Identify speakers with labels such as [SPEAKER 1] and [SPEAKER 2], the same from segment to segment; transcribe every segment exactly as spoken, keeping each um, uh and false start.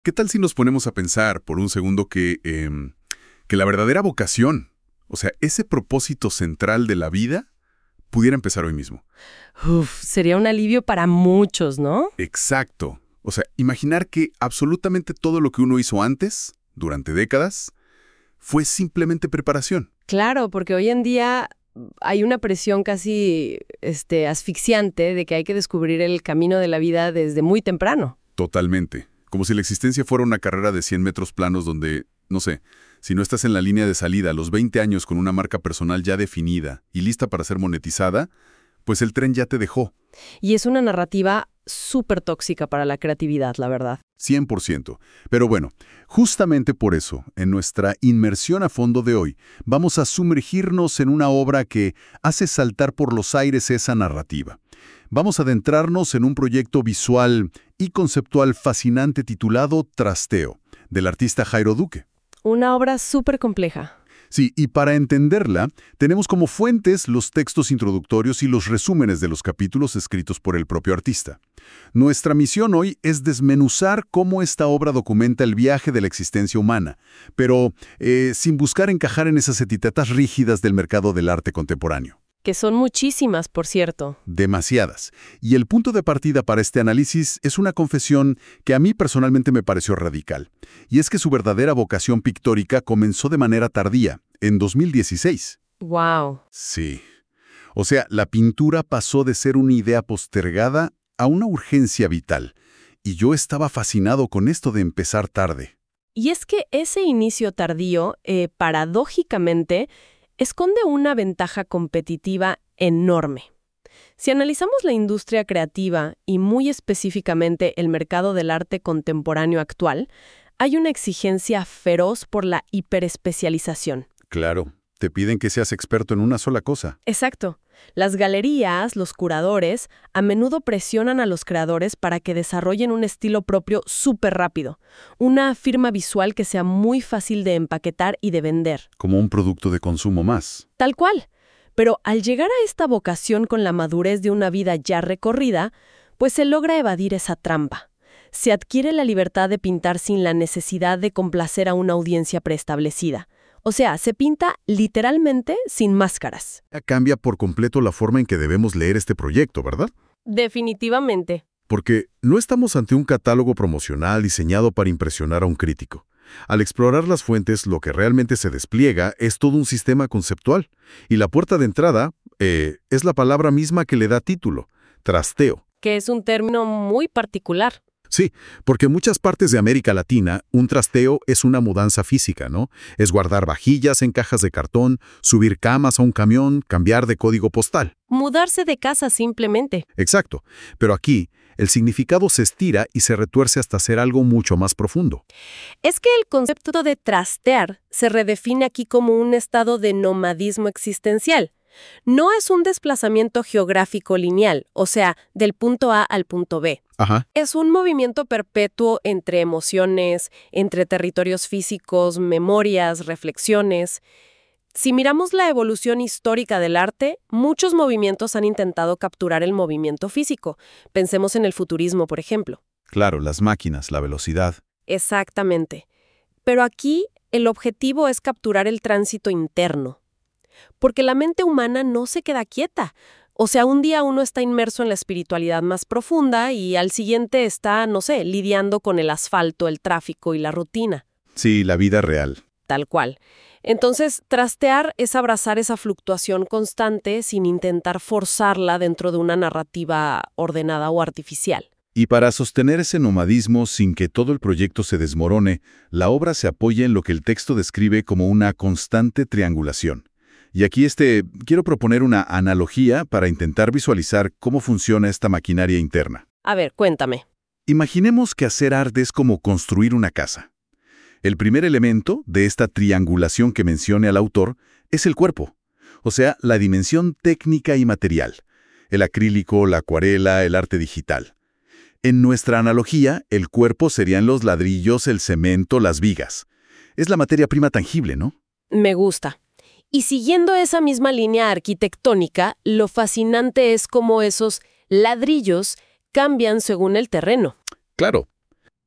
[SPEAKER 1] ¿Qué tal si nos ponemos a pensar por un segundo que, em, que la verdadera vocación, o sea, ese propósito central de la vida, pudiera empezar hoy mismo?
[SPEAKER 2] Uf, sería un alivio para muchos, ¿no?
[SPEAKER 1] Exacto. O sea, imaginar que absolutamente todo lo que uno hizo antes, durante décadas, fue simplemente preparación.
[SPEAKER 2] Claro, porque hoy en día hay una presión casi este, asfixiante de que hay que descubrir el camino de la vida desde muy temprano.
[SPEAKER 1] Totalmente. Como si la existencia fuera una carrera de cien metros planos donde, no sé, si no estás en la línea de salida a los veinte años con una marca personal ya definida y lista para ser monetizada, pues el tren ya te dejó.
[SPEAKER 2] Y es una narrativa súper tóxica para la creatividad, la verdad.
[SPEAKER 1] cien por ciento. Pero bueno, justamente por eso, en nuestra inmersión a fondo de hoy, vamos a sumergirnos en una obra que hace saltar por los aires esa narrativa. Vamos a adentrarnos en un proyecto visual y conceptual fascinante titulado Trasteo, del artista Jairo Duque.
[SPEAKER 2] Una obra súper compleja.
[SPEAKER 1] Sí, y para entenderla, tenemos como fuentes los textos introductorios y los resúmenes de los capítulos escritos por el propio artista. Nuestra misión hoy es desmenuzar cómo esta obra documenta el viaje de la existencia humana, pero eh, sin buscar encajar en esas etiquetas rígidas del mercado del arte contemporáneo.
[SPEAKER 2] Que son muchísimas, por cierto.
[SPEAKER 1] Demasiadas. Y el punto de partida para este análisis es una confesión que a mí personalmente me pareció radical. Y es que su verdadera vocación pictórica comenzó de manera tardía, en dos mil dieciséis.
[SPEAKER 2] ¡Wow!
[SPEAKER 1] Sí. O sea, la pintura pasó de ser una idea postergada a una urgencia vital. Y yo estaba fascinado con esto de empezar tarde.
[SPEAKER 2] Y es que ese inicio tardío, eh, paradójicamente, esconde una ventaja competitiva enorme. Si analizamos la industria creativa y muy específicamente el mercado del arte contemporáneo actual, hay una exigencia feroz por la hiperespecialización.
[SPEAKER 1] Claro, te piden que seas experto en una sola cosa.
[SPEAKER 2] Exacto. Las galerías, los curadores, a menudo presionan a los creadores para que desarrollen un estilo propio súper rápido, una firma visual que sea muy fácil de empaquetar y de vender.
[SPEAKER 1] Como un producto de consumo más.
[SPEAKER 2] Tal cual. Pero al llegar a esta vocación con la madurez de una vida ya recorrida, pues se logra evadir esa trampa. Se adquiere la libertad de pintar sin la necesidad de complacer a una audiencia preestablecida. O sea, se pinta literalmente sin máscaras.
[SPEAKER 1] Cambia por completo la forma en que debemos leer este proyecto, ¿verdad?
[SPEAKER 2] Definitivamente.
[SPEAKER 1] Porque no estamos ante un catálogo promocional diseñado para impresionar a un crítico. Al explorar las fuentes, lo que realmente se despliega es todo un sistema conceptual. Y la puerta de entrada eh, es la palabra misma que le da título, trasteo.
[SPEAKER 2] Que es un término muy particular.
[SPEAKER 1] Sí, porque en muchas partes de América Latina, un trasteo es una mudanza física, ¿no? Es guardar vajillas en cajas de cartón, subir camas a un camión, cambiar de código postal.
[SPEAKER 2] Mudarse de casa simplemente.
[SPEAKER 1] Exacto. Pero aquí, el significado se estira y se retuerce hasta ser algo mucho más profundo.
[SPEAKER 2] Es que el concepto de trastear se redefine aquí como un estado de nomadismo existencial. No es un desplazamiento geográfico lineal, o sea, del punto A al punto B.
[SPEAKER 1] Ajá.
[SPEAKER 2] Es un movimiento perpetuo entre emociones, entre territorios físicos, memorias, reflexiones. Si miramos la evolución histórica del arte, muchos movimientos han intentado capturar el movimiento físico. Pensemos en el futurismo, por ejemplo.
[SPEAKER 1] Claro, las máquinas, la velocidad.
[SPEAKER 2] Exactamente. Pero aquí el objetivo es capturar el tránsito interno. Porque la mente humana no se queda quieta. O sea, un día uno está inmerso en la espiritualidad más profunda y al siguiente está, no sé, lidiando con el asfalto, el tráfico y la rutina.
[SPEAKER 1] Sí, la vida real.
[SPEAKER 2] Tal cual. Entonces, trastear es abrazar esa fluctuación constante sin intentar forzarla dentro de una narrativa ordenada o artificial.
[SPEAKER 1] Y para sostener ese nomadismo sin que todo el proyecto se desmorone, la obra se apoya en lo que el texto describe como una constante triangulación. Y aquí este, quiero proponer una analogía para intentar visualizar cómo funciona esta maquinaria interna.
[SPEAKER 2] A ver, cuéntame.
[SPEAKER 1] Imaginemos que hacer arte es como construir una casa. El primer elemento de esta triangulación que menciona el autor es el cuerpo, o sea, la dimensión técnica y material, el acrílico, la acuarela, el arte digital. En nuestra analogía, el cuerpo serían los ladrillos, el cemento, las vigas. Es la materia prima tangible, ¿no?
[SPEAKER 2] Me gusta. Y siguiendo esa misma línea arquitectónica, lo fascinante es cómo esos ladrillos cambian según el terreno.
[SPEAKER 1] Claro.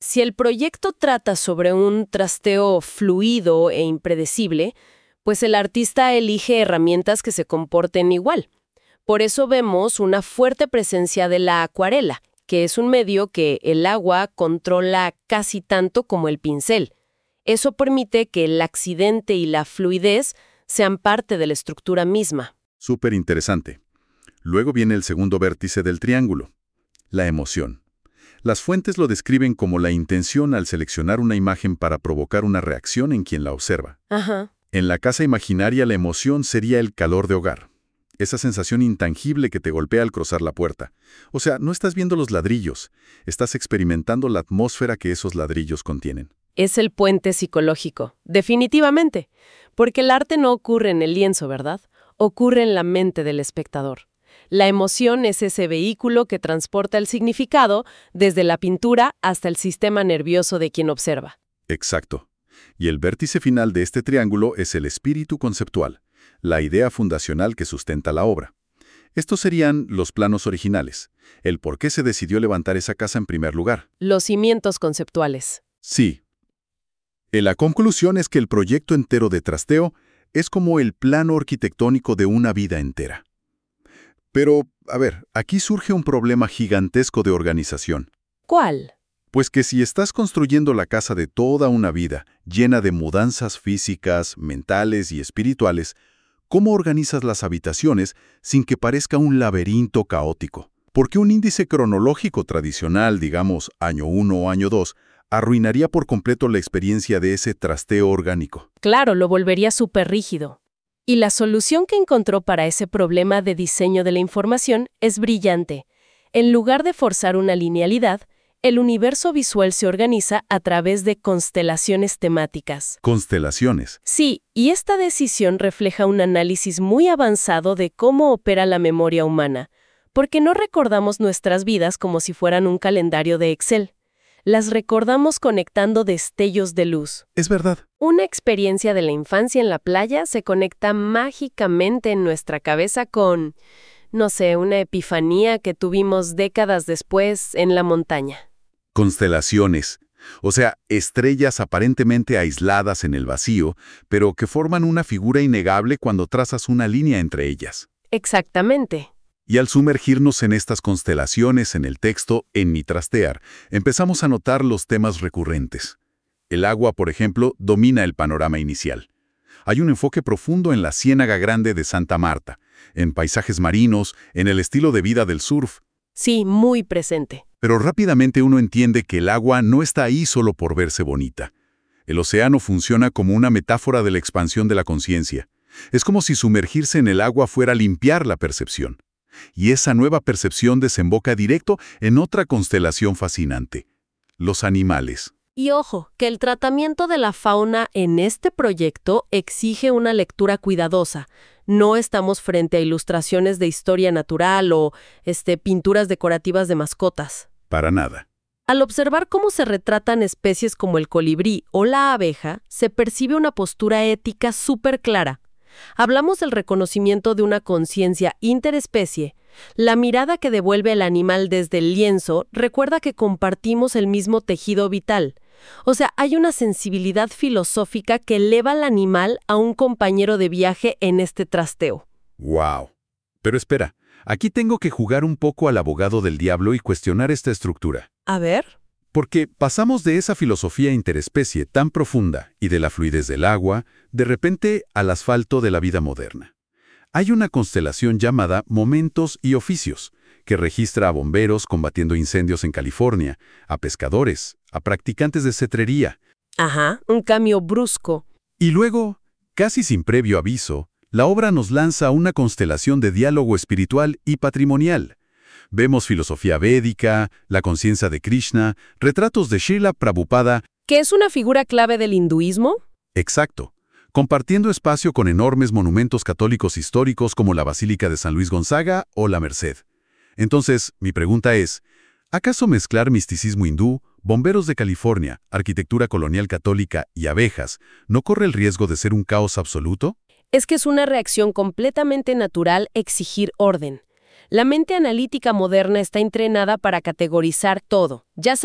[SPEAKER 2] Si el proyecto trata sobre un trasteo fluido e impredecible, pues el artista elige herramientas que se comporten igual. Por eso vemos una fuerte presencia de la acuarela, que es un medio que el agua controla casi tanto como el pincel. Eso permite que el accidente y la fluidez sean parte de la estructura misma.
[SPEAKER 1] Súper interesante. Luego viene el segundo vértice del triángulo, la emoción. Las fuentes lo describen como la intención al seleccionar una imagen para provocar una reacción en quien la observa.
[SPEAKER 2] Ajá.
[SPEAKER 1] En la casa imaginaria la emoción sería el calor de hogar, esa sensación intangible que te golpea al cruzar la puerta. O sea, no estás viendo los ladrillos, estás experimentando la atmósfera que esos ladrillos contienen.
[SPEAKER 2] Es el puente psicológico, definitivamente, porque el arte no ocurre en el lienzo, ¿verdad? Ocurre en la mente del espectador. La emoción es ese vehículo que transporta el significado desde la pintura hasta el sistema nervioso de quien observa.
[SPEAKER 1] Exacto. Y el vértice final de este triángulo es el espíritu conceptual, la idea fundacional que sustenta la obra. Estos serían los planos originales, el por qué se decidió levantar esa casa en primer lugar.
[SPEAKER 2] Los cimientos conceptuales.
[SPEAKER 1] Sí. Y la conclusión es que el proyecto entero de trasteo es como el plano arquitectónico de una vida entera. Pero, a ver, aquí surge un problema gigantesco de organización.
[SPEAKER 2] ¿Cuál?
[SPEAKER 1] Pues que si estás construyendo la casa de toda una vida, llena de mudanzas físicas, mentales y espirituales, ¿cómo organizas las habitaciones sin que parezca un laberinto caótico? Porque un índice cronológico tradicional, digamos año uno o año dos, arruinaría por completo la experiencia de ese trasteo orgánico.
[SPEAKER 2] Claro, lo volvería súper rígido. Y la solución que encontró para ese problema de diseño de la información es brillante. En lugar de forzar una linealidad, el universo visual se organiza a través de constelaciones temáticas.
[SPEAKER 1] Constelaciones.
[SPEAKER 2] Sí, y esta decisión refleja un análisis muy avanzado de cómo opera la memoria humana, porque no recordamos nuestras vidas como si fueran un calendario de Excel. Las recordamos conectando destellos de luz.
[SPEAKER 1] Es verdad.
[SPEAKER 2] Una experiencia de la infancia en la playa se conecta mágicamente en nuestra cabeza con, no sé, una epifanía que tuvimos décadas después en la montaña.
[SPEAKER 1] Constelaciones. O sea, estrellas aparentemente aisladas en el vacío, pero que forman una figura innegable cuando trazas una línea entre ellas.
[SPEAKER 2] Exactamente.
[SPEAKER 1] Y al sumergirnos en estas constelaciones en el texto, en mi trastear, empezamos a notar los temas recurrentes. El agua, por ejemplo, domina el panorama inicial. Hay un enfoque profundo en la Ciénaga Grande de Santa Marta, en paisajes marinos, en el estilo de vida del surf.
[SPEAKER 2] Sí, muy presente.
[SPEAKER 1] Pero rápidamente uno entiende que el agua no está ahí solo por verse bonita. El océano funciona como una metáfora de la expansión de la conciencia. Es como si sumergirse en el agua fuera limpiar la percepción. Y esa nueva percepción desemboca directo en otra constelación fascinante: los animales.
[SPEAKER 2] Y ojo, que el tratamiento de la fauna en este proyecto exige una lectura cuidadosa. No estamos frente a ilustraciones de historia natural o este, pinturas decorativas de mascotas.
[SPEAKER 1] Para nada.
[SPEAKER 2] Al observar cómo se retratan especies como el colibrí o la abeja, se percibe una postura ética súper clara. Hablamos del reconocimiento de una conciencia interespecie. La mirada que devuelve el animal desde el lienzo recuerda que compartimos el mismo tejido vital. O sea, hay una sensibilidad filosófica que eleva al animal a un compañero de viaje en este trasteo.
[SPEAKER 1] ¡Wow! Pero espera, aquí tengo que jugar un poco al abogado del diablo y cuestionar esta estructura.
[SPEAKER 2] A ver.
[SPEAKER 1] Porque pasamos de esa filosofía interespecie tan profunda y de la fluidez del agua, de repente al asfalto de la vida moderna. Hay una constelación llamada Momentos y Oficios, que registra a bomberos combatiendo incendios en California, a pescadores, a practicantes de cetrería.
[SPEAKER 2] Ajá, un cambio brusco.
[SPEAKER 1] Y luego, casi sin previo aviso, la obra nos lanza una constelación de diálogo espiritual y patrimonial. Vemos filosofía védica, la conciencia de Krishna, retratos de Srila Prabhupada.
[SPEAKER 2] ¿Que es una figura clave del hinduismo?
[SPEAKER 1] Exacto. Compartiendo espacio con enormes monumentos católicos históricos como la Basílica de San Luis Gonzaga o la Merced. Entonces, mi pregunta es, ¿acaso mezclar misticismo hindú, bomberos de California, arquitectura colonial católica y abejas no corre el riesgo de ser un caos absoluto?
[SPEAKER 2] Es que es una reacción completamente natural exigir orden. La mente analítica moderna está entrenada para categorizar todo. Ya sabes,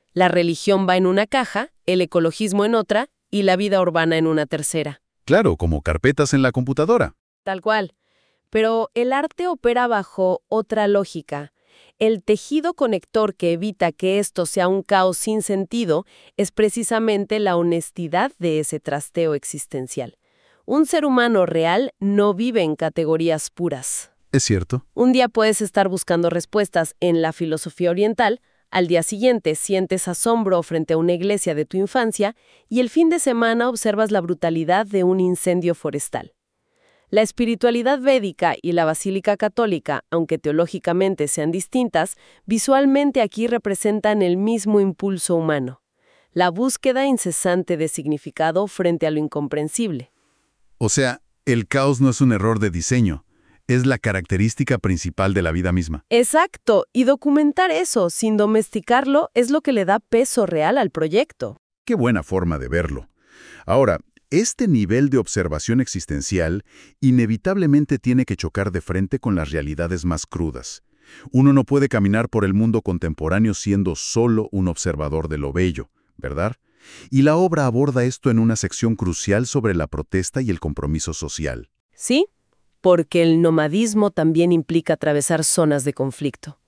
[SPEAKER 2] La religión va en una caja, el ecologismo en otra y la vida urbana en una tercera.
[SPEAKER 1] Claro, como carpetas en la computadora.
[SPEAKER 2] Tal cual. Pero el arte opera bajo otra lógica. El tejido conector que evita que esto sea un caos sin sentido es precisamente la honestidad de ese trasteo existencial. Un ser humano real no vive en categorías puras.
[SPEAKER 1] Es cierto.
[SPEAKER 2] Un día puedes estar buscando respuestas en la filosofía oriental, al día siguiente sientes asombro frente a una iglesia de tu infancia y el fin de semana observas la brutalidad de un incendio forestal. La espiritualidad védica y la basílica católica, aunque teológicamente sean distintas, visualmente aquí representan el mismo impulso humano, la búsqueda incesante de significado frente a lo incomprensible.
[SPEAKER 1] O sea, el caos no es un error de diseño, es la característica principal de la vida misma.
[SPEAKER 2] Exacto, y documentar eso sin domesticarlo es lo que le da peso real al proyecto.
[SPEAKER 1] Qué buena forma de verlo. Ahora, este nivel de observación existencial inevitablemente tiene que chocar de frente con las realidades más crudas. Uno no puede caminar por el mundo contemporáneo siendo solo un observador de lo bello, ¿verdad? Y la obra aborda esto en una sección crucial sobre la protesta y el compromiso social.
[SPEAKER 2] Sí, porque el nomadismo también implica atravesar zonas de conflicto.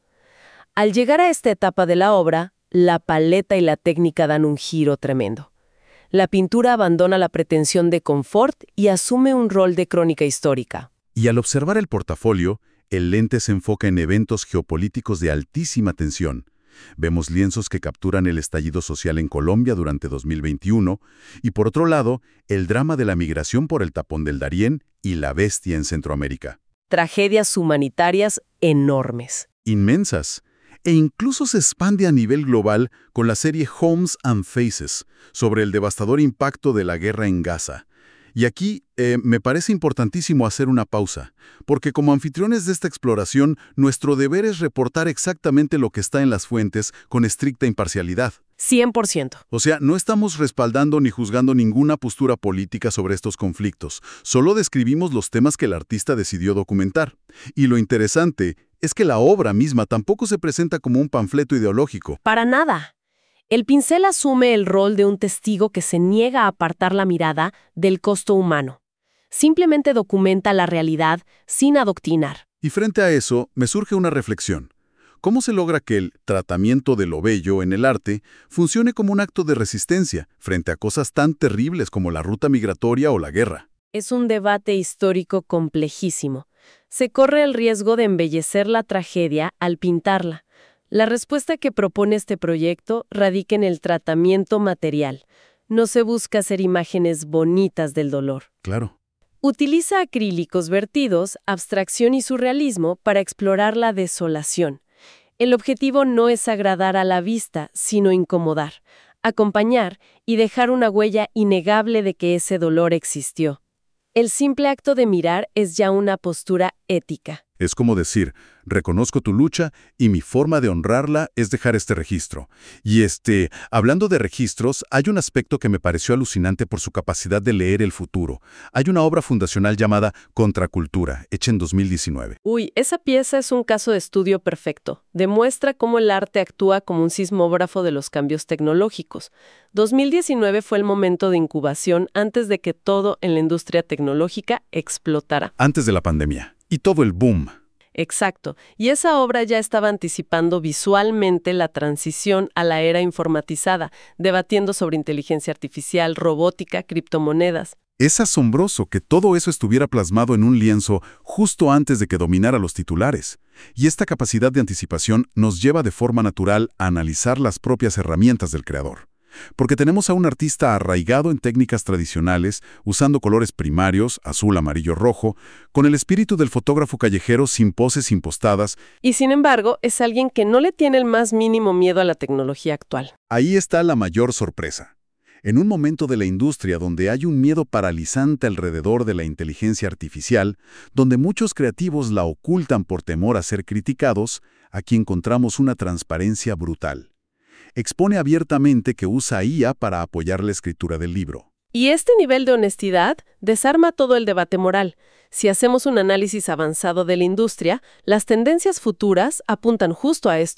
[SPEAKER 2] Al llegar a esta etapa de la obra, la paleta y la técnica dan un giro tremendo. La pintura abandona la pretensión de confort y asume un rol de crónica histórica.
[SPEAKER 1] Y al observar el portafolio, el lente se enfoca en eventos geopolíticos de altísima tensión. Vemos lienzos que capturan el estallido social en Colombia durante dos mil veintiuno y, por otro lado, el drama de la migración por el tapón del Darién y la bestia en Centroamérica.
[SPEAKER 2] Tragedias humanitarias enormes.
[SPEAKER 1] Inmensas. E incluso se expande a nivel global con la serie Homes and Faces sobre el devastador impacto de la guerra en Gaza. Y aquí eh, me parece importantísimo hacer una pausa, porque como anfitriones de esta exploración, nuestro deber es reportar exactamente lo que está en las fuentes con estricta imparcialidad.
[SPEAKER 2] cien por ciento.
[SPEAKER 1] O sea, no estamos respaldando ni juzgando ninguna postura política sobre estos conflictos, solo describimos los temas que el artista decidió documentar. Y lo interesante es que la obra misma tampoco se presenta como un panfleto ideológico.
[SPEAKER 2] Para nada. El pincel asume el rol de un testigo que se niega a apartar la mirada del costo humano. Simplemente documenta la realidad sin adoctrinar.
[SPEAKER 1] Y frente a eso, me surge una reflexión. ¿Cómo se logra que el tratamiento de lo bello en el arte funcione como un acto de resistencia frente a cosas tan terribles como la ruta migratoria o la guerra?
[SPEAKER 2] Es un debate histórico complejísimo. Se corre el riesgo de embellecer la tragedia al pintarla. La respuesta que propone este proyecto radica en el tratamiento material. No se busca hacer imágenes bonitas del dolor.
[SPEAKER 1] Claro.
[SPEAKER 2] Utiliza acrílicos vertidos, abstracción y surrealismo para explorar la desolación. El objetivo no es agradar a la vista, sino incomodar, acompañar y dejar una huella innegable de que ese dolor existió. El simple acto de mirar es ya una postura ética.
[SPEAKER 1] Es como decir, reconozco tu lucha y mi forma de honrarla es dejar este registro. Y este, hablando de registros, hay un aspecto que me pareció alucinante por su capacidad de leer el futuro. Hay una obra fundacional llamada Contracultura, hecha en dos mil diecinueve.
[SPEAKER 2] Uy, esa pieza es un caso de estudio perfecto. Demuestra cómo el arte actúa como un sismógrafo de los cambios tecnológicos. dos mil diecinueve fue el momento de incubación antes de que todo en la industria tecnológica explotara.
[SPEAKER 1] Antes de la pandemia. Y todo el boom.
[SPEAKER 2] Exacto. Y esa obra ya estaba anticipando visualmente la transición a la era informatizada, debatiendo sobre inteligencia artificial, robótica, criptomonedas.
[SPEAKER 1] Es asombroso que todo eso estuviera plasmado en un lienzo justo antes de que dominara los titulares. Y esta capacidad de anticipación nos lleva de forma natural a analizar las propias herramientas del creador. Porque tenemos a un artista arraigado en técnicas tradicionales, usando colores primarios, azul, amarillo, rojo, con el espíritu del fotógrafo callejero sin poses impostadas.
[SPEAKER 2] Y sin embargo, es alguien que no le tiene el más mínimo miedo a la tecnología actual.
[SPEAKER 1] Ahí está la mayor sorpresa. En un momento de la industria donde hay un miedo paralizante alrededor de la inteligencia artificial, donde muchos creativos la ocultan por temor a ser criticados, aquí encontramos una transparencia brutal. Expone abiertamente que usa I A para apoyar la escritura del libro.
[SPEAKER 2] Y este nivel de honestidad desarma todo el debate moral. Si hacemos un análisis avanzado de la industria, las tendencias futuras apuntan justo a esto.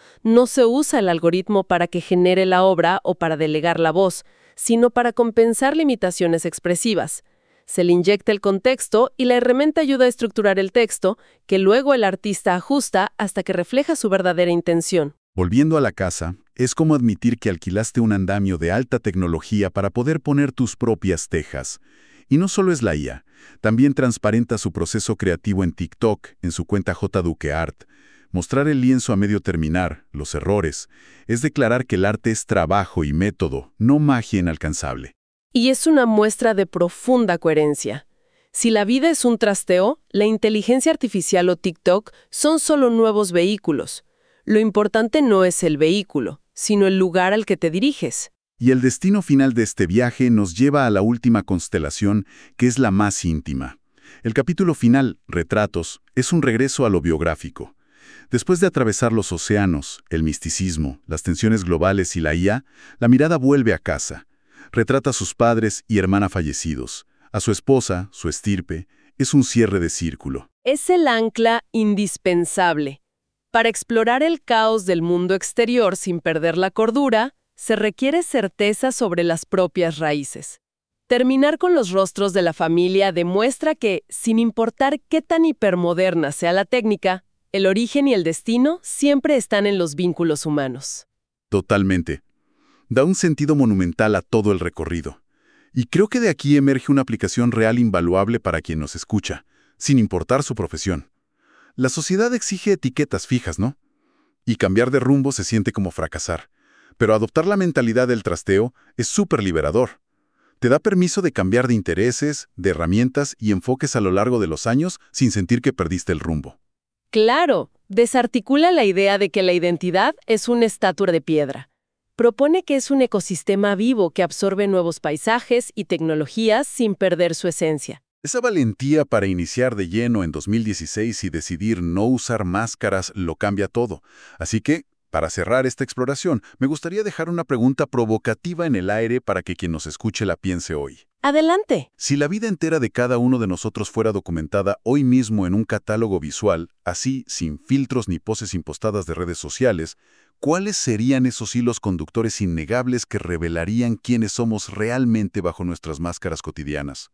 [SPEAKER 2] no se usa el algoritmo para que genere la obra o para delegar la voz, sino para compensar limitaciones expresivas. Se le inyecta el contexto y la herramienta ayuda a estructurar el texto, que luego el artista ajusta hasta que refleja su verdadera intención.
[SPEAKER 1] Volviendo a la casa, es como admitir que alquilaste un andamio de alta tecnología para poder poner tus propias tejas. Y no solo es la I A, también transparenta su proceso creativo en TikTok, en su cuenta J. Duque Art. Mostrar el lienzo a medio terminar, los errores, es declarar que el arte es trabajo y método, no magia inalcanzable.
[SPEAKER 2] Y es una muestra de profunda coherencia. Si la vida es un trasteo, la inteligencia artificial o TikTok son solo nuevos vehículos. Lo importante no es el vehículo, sino el lugar al que te diriges.
[SPEAKER 1] Y el destino final de este viaje nos lleva a la última constelación, que es la más íntima. El capítulo final, Retratos, es un regreso a lo biográfico. Después de atravesar los océanos, el misticismo, las tensiones globales y la I A, la mirada vuelve a casa. Retrata a sus padres y hermana fallecidos, a su esposa, su estirpe. Es un cierre de círculo.
[SPEAKER 2] Es el ancla indispensable. Para explorar el caos del mundo exterior sin perder la cordura, se requiere certeza sobre las propias raíces. Terminar con los rostros de la familia demuestra que, sin importar qué tan hipermoderna sea la técnica, el origen y el destino siempre están en los vínculos humanos.
[SPEAKER 1] Totalmente. Da un sentido monumental a todo el recorrido. Y creo que de aquí emerge una aplicación real invaluable para quien nos escucha, sin importar su profesión. La sociedad exige etiquetas fijas, ¿no? Y cambiar de rumbo se siente como fracasar. Pero adoptar la mentalidad del trasteo es súper liberador. Te da permiso de cambiar de intereses, de herramientas y enfoques a lo largo de los años sin sentir que perdiste el rumbo.
[SPEAKER 2] Claro, desarticula la idea de que la identidad es una estatua de piedra. Propone que es un ecosistema vivo que absorbe nuevos paisajes y tecnologías sin perder su esencia.
[SPEAKER 1] Esa valentía para iniciar de lleno en dos mil dieciséis y decidir no usar máscaras lo cambia todo. Así que, para cerrar esta exploración, me gustaría dejar una pregunta provocativa en el aire para que quien nos escuche la piense hoy.
[SPEAKER 2] Adelante.
[SPEAKER 1] Si la vida entera de cada uno de nosotros fuera documentada hoy mismo en un catálogo visual, así, sin filtros ni poses impostadas de redes sociales, ¿cuáles serían esos hilos conductores innegables que revelarían quiénes somos realmente bajo nuestras máscaras cotidianas?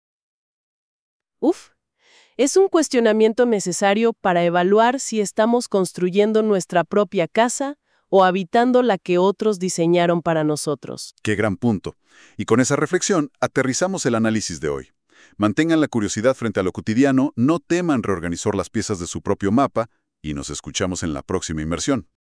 [SPEAKER 2] Uf, es un cuestionamiento necesario para evaluar si estamos construyendo nuestra propia casa o habitando la que otros diseñaron para nosotros.
[SPEAKER 1] ¡Qué gran punto! Y con esa reflexión, aterrizamos el análisis de hoy. Mantengan la curiosidad frente a lo cotidiano, no teman reorganizar las piezas de su propio mapa, y nos escuchamos en la próxima inmersión.